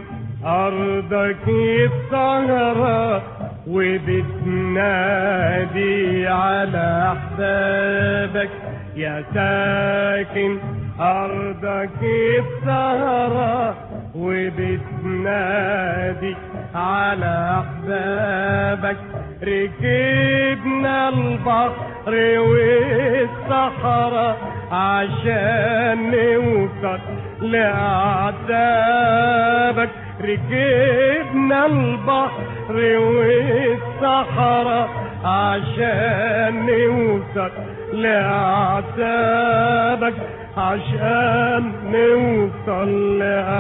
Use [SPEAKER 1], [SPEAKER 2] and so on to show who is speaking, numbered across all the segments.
[SPEAKER 1] أرضك السهرة وبتنادي على أحبابك يا ساكن أرضك السهرة وبتنادي على أحبابك. ركبنا البحر والصحراء عشان نوصل لأعتابك. ركبنا البحر والصحراء عشان نوصل لأعتابك. عشان نوصل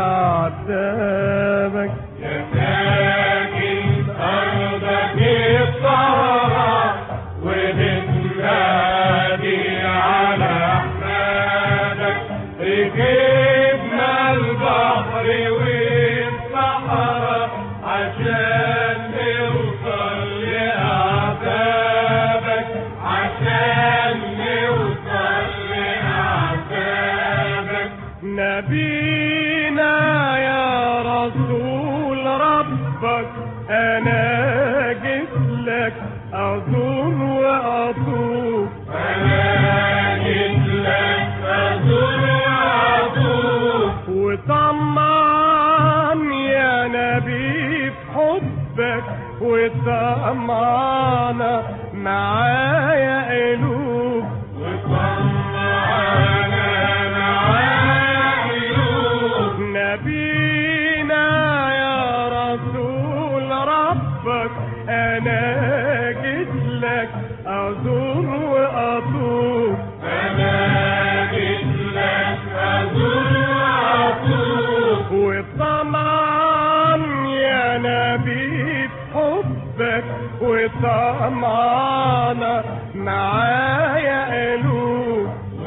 [SPEAKER 1] لأعتابك
[SPEAKER 2] يا ساكن أرضك السهرة وبتنادي على أحبابك. ركبنا البحر والصحراء عشان نوصل لأعتابك. عشان نوصل لأعتابك.
[SPEAKER 1] نبينا يا رسول ربك أنا جيت لك أزور وأطوف.
[SPEAKER 2] أنا جيت لك أزور وأطوف.
[SPEAKER 1] وطمعان يا نبي في حبك وطمعنا معايا قلوب.
[SPEAKER 2] وطمعنا معايا قلوب.
[SPEAKER 1] نبينا يا رسول ربك أنا جيت لك أزور وأطوف.
[SPEAKER 2] أنا جيت لك أزور وأطوف.
[SPEAKER 1] وطمعان يا نبي في حبك وطمعنا معايا قلوب.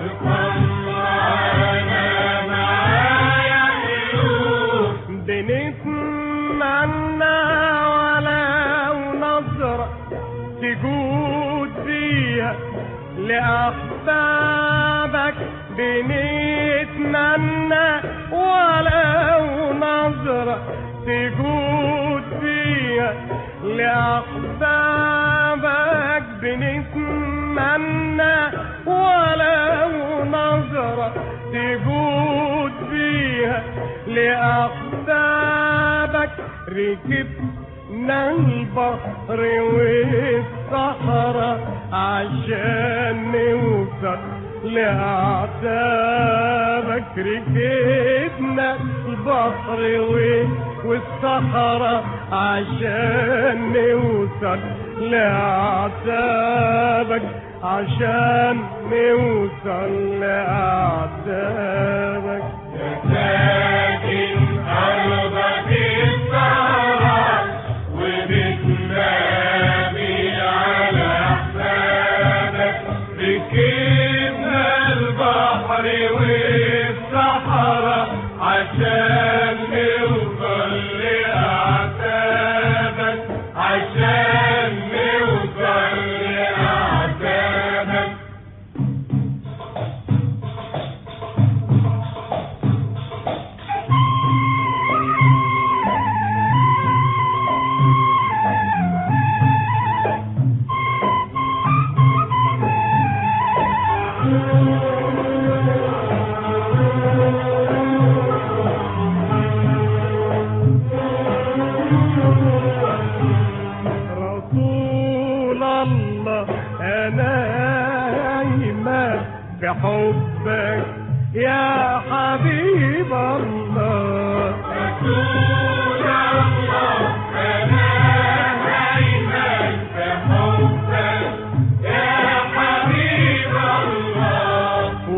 [SPEAKER 2] وطمعنا معايا قلوب.
[SPEAKER 1] بنتمنى ولو نظرة تجود فيها لأحبابك. بنتمنى ولو نظرة تجود فيها لأحبابك. بنتمنى ولو نظرة تجود فيها لأحبابك. ركبنا البحر والصحراء عشان نوصل لأعتابك. ركبنا البحر والصحراء عشان نوصل لأعتابك. عشان نوصل لأعتابك
[SPEAKER 2] يا ساكن أرضك السهرة وبتنادي على أحبابك. ركبنا البحر والصحراء عشان نوصل لأعتابك. عشان نوصل لأعتابك.
[SPEAKER 1] رسول الله أنا إيمان بحبك يا حبيب الله.
[SPEAKER 2] رسول الله أنا إيمان بحبك يا حبيب الله.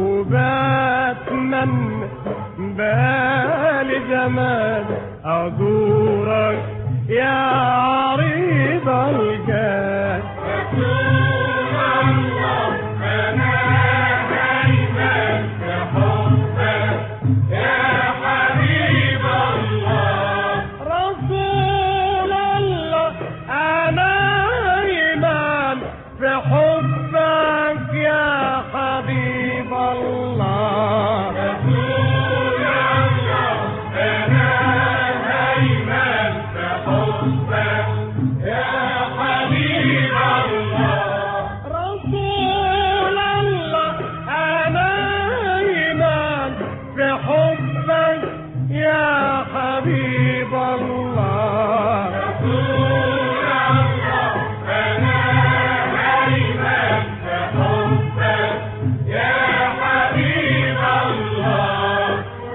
[SPEAKER 1] وبتمنى بالي زمان أزورك يا عريض الجاه.
[SPEAKER 2] رسول الله أنا إيمان بحبك يا حبيب الله.
[SPEAKER 1] رسول الله أنا إيمان في حبك يا حبيب الله.
[SPEAKER 2] رسول الله أنا حبك يا حبيب الله
[SPEAKER 1] رسول الله أنا إيمان في حبك يا حبيب الله
[SPEAKER 2] رسول الله أنا أيمن في حبك يا حبيب الله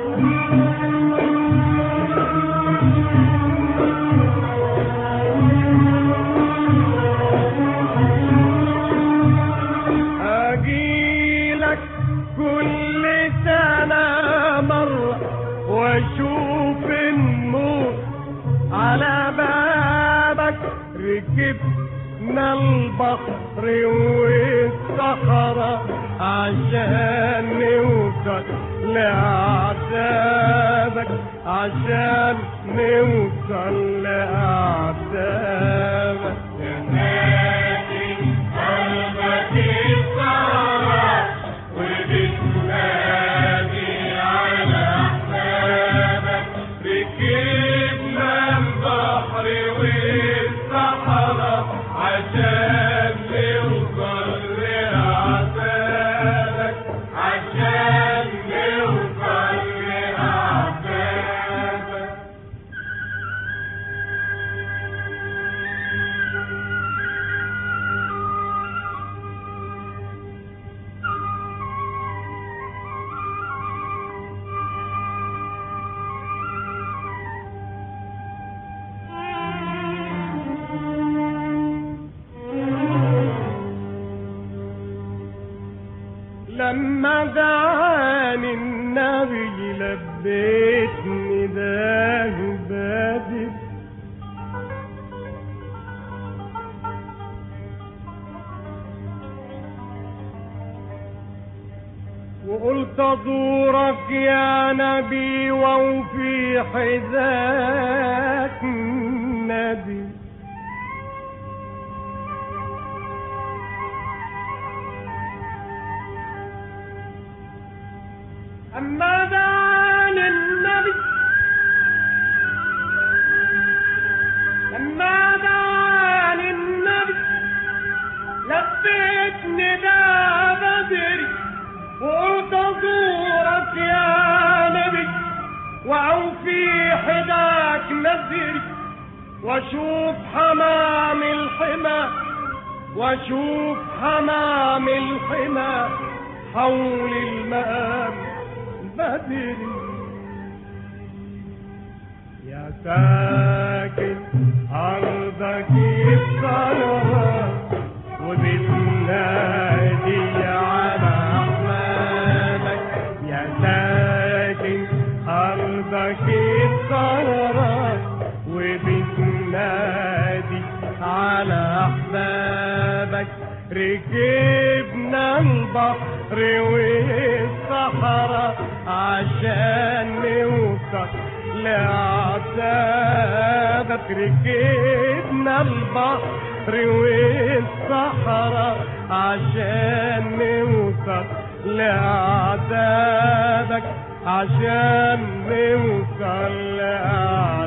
[SPEAKER 1] أجيلك كل سنة مرة واشوف النور على بابك ركبنا البحر والصحراء عشان نوصل لأعتابك عشان نوصل لأعتابك
[SPEAKER 2] جناتي قلبك السهرة وبتنادي على أحبابك ركبنا البحر والصحراء عشان نوصل لأعتابك عشان نوصل لأعتابك
[SPEAKER 1] لما دعاني النبي لبيت نداه بادئ وقلت ازورك يا نبي وفي حذاك نبي أما دعاني النبي لما دعاني النبي لبيت نداء بدري وقلت أزورك يا نبي وأوفي حداك نذري وأشوف حمام الحمى وأشوف حمام الحمى حول المقام بدري يا ساكن أرضك الصلاة وبتنادي على أحبابك يا ساكن أرضك الصلاة وبتنادي على أحبابك ركبنا البحر والصحراء عشان نوصل لأعتابك ركبنا البحر والصحراء عشان نوصل لأعتابك عشان نوصل لأعتابك